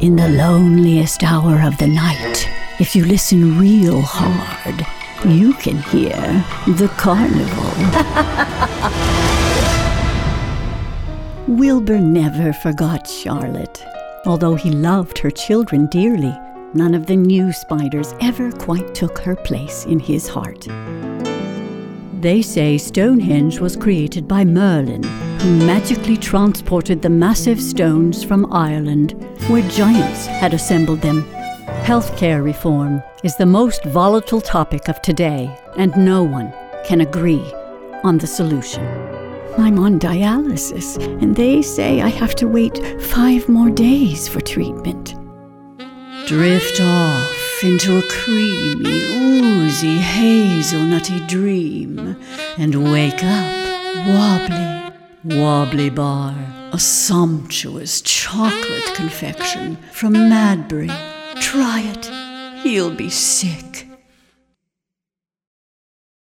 In the loneliest hour of the night, if you listen real hard, you can hear the carnival. Wilbur never forgot Charlotte. Although he loved her children dearly, none of the new spiders ever quite took her place in his heart. They say Stonehenge was created by Merlin, who magically transported the massive stones from Ireland, where giants had assembled them. Healthcare reform is the most volatile topic of today, and no one can agree on the solution. I'm on dialysis, and they say I have to wait 5 more days for treatment. Drift off into a creamy, oozy, hazelnutty dream, and wake up Wobbly Bar, a sumptuous chocolate confection from Madbury. Try it. You'll be sick.